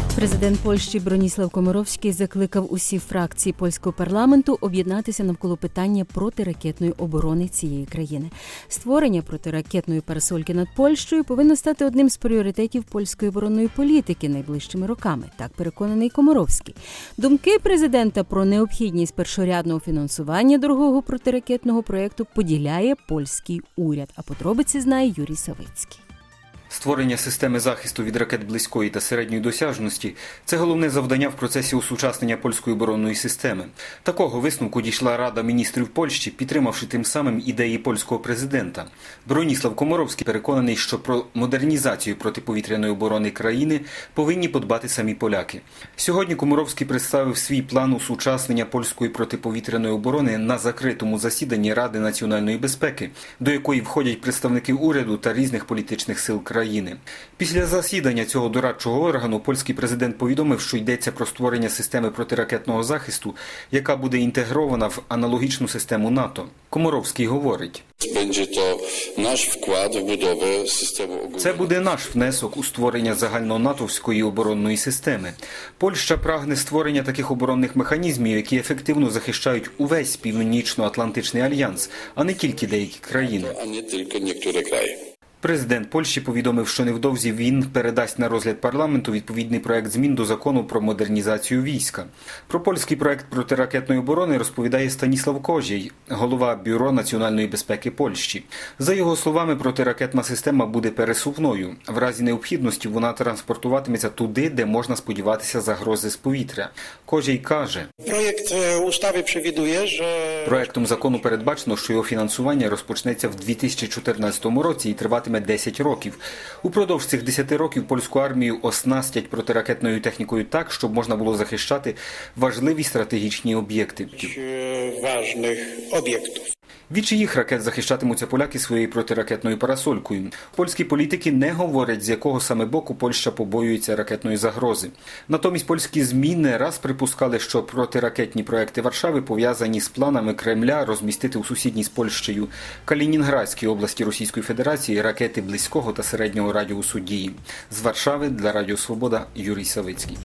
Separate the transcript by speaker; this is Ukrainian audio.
Speaker 1: Президент Польщі Броніслав Комаровський закликав усі фракції польського парламенту об'єднатися навколо питання протиракетної оборони цієї країни. Створення протиракетної парасольки над Польщею повинно стати одним з пріоритетів польської оборонної політики найближчими роками, так переконаний Комаровський. Думки президента про необхідність першорядного фінансування дорогого протиракетного проєкту поділяє польський уряд. А подробиці знає Юрій Савицький.
Speaker 2: Створення системи захисту від ракет близької та середньої досяжності – це головне завдання в процесі осучаснення польської оборонної системи. Такого висновку дійшла Рада міністрів Польщі, підтримавши тим самим ідеї польського президента. Броніслав Комаровський переконаний, що про модернізацію протиповітряної оборони країни повинні подбати самі поляки. Сьогодні Комаровський представив свій план осучаснення польської протиповітряної оборони на закритому засіданні Ради національної безпеки, до якої входять представники уряду та різних політичних сил країни. Після засідання цього дорадчого органу польський президент повідомив, що йдеться про створення системи протиракетного захисту, яка буде інтегрована в аналогічну систему НАТО. Комаровський говорить: це буде наш внесок у створення загальнонатовської оборонної системи. Польща прагне створення таких оборонних механізмів, які ефективно захищають увесь Північно-Атлантичний альянс, а не тільки деякі країни. Президент Польщі повідомив, що невдовзі він передасть на розгляд парламенту відповідний проект змін до закону про модернізацію війська. Про польський проект протиракетної оборони розповідає Станіслав Козій, голова Бюро національної безпеки Польщі. За його словами, протиракетна система буде пересувною. В разі необхідності вона транспортуватиметься туди, де можна сподіватися загрози з повітря. Козій каже: проектом закону передбачено, що його фінансування розпочнеться в 2014 році і триватиме 10 років. Упродовж цих 10 років польську армію оснастять протиракетною технікою так, щоб можна було захищати важливі стратегічні об'єкти. Від чиїх ракет захищатимуться поляки своєю протиракетною парасолькою? Польські політики не говорять, з якого саме боку Польща побоюється ракетної загрози. Натомість польські ЗМІ не раз припускали, що протиракетні проекти Варшави пов'язані з планами Кремля розмістити у сусідній з Польщею Калінінградській області Російської Федерації ракети близького та середнього радіусу дії. З Варшави для Радіо Свобода Юрій Савицький.